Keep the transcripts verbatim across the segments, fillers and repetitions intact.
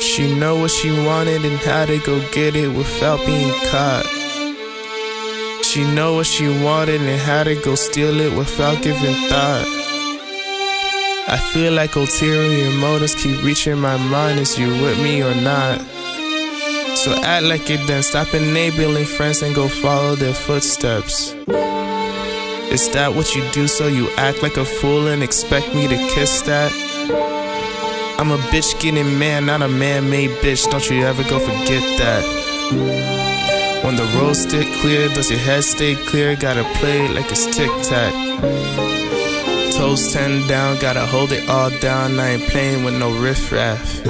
She know what she wanted and how to go get it without being caught. She know what she wanted and how to go steal it without giving thought. I feel like ulterior motives keep reaching my mind. Is you with me or not? So act like it then. Stop enabling friends and go follow their footsteps. Is that what you do, so you act like a fool and expect me to kiss that? I'm a bitch getting man, not a man-made bitch. Don't you ever go forget that. When the road stick clear, does your head stay clear? Gotta play it like it's tic-tac. Toes ten down, gotta hold it all down. I ain't playing with no riff-raff.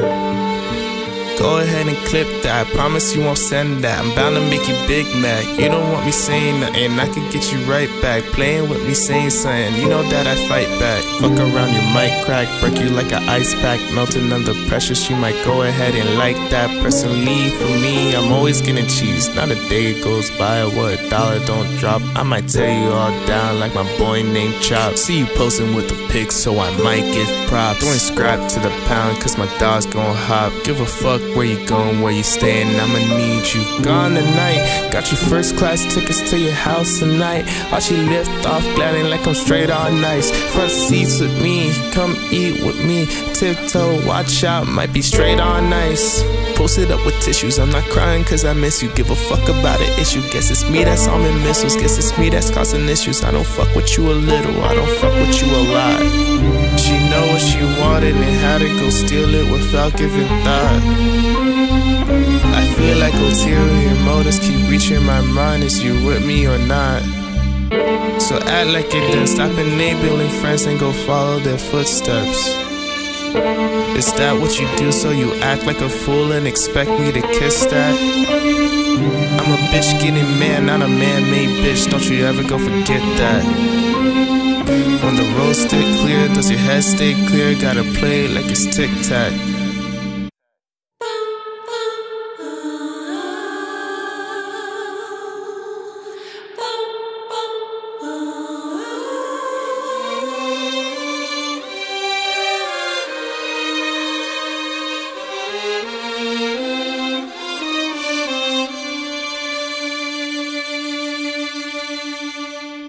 Go ahead and clip that, I promise you won't send that. I'm bound to make you Big Mac. You don't want me saying nothing, I could get you right back. Playing with me saying something, you know that I fight back. Fuck around, you might crack, break you like an ice pack. Melting under pressure, she might go ahead and like that. Pressing leave for me, I'm always getting cheese. Not a day goes by where a dollar don't drop. I might tear you all down like my boy named Chop. See you posting with the pics, so I might give props. Throwing scrap to the pound, cause my dog's gon' hop. Give a fuck where you going, where you staying, I'ma need you gone tonight. Got you first class tickets to your house tonight. Watch you lift off, gliding like I'm straight on nice. Front seats with me, come eat with me. Tiptoe, watch out, might be straight on nice. Post it up with tissues, I'm not crying cause I miss you. Give a fuck about an issue, guess it's me that's arming missiles. Guess it's me that's causing issues. I don't fuck with you a little, I don't fuck with you a lot. She know what she wanted and how to go steal it without giving thought. I feel like ulterior motives keep reaching my mind. Is you with me or not? So act like it then. Stop enabling friends and go follow their footsteps. Is that what you do, so you act like a fool and expect me to kiss that? I'm a bitch getting man, not a man-made bitch. Don't you ever go forget that. When the road stick clear, does your head stay clear? Gotta play it like it's tic-tac.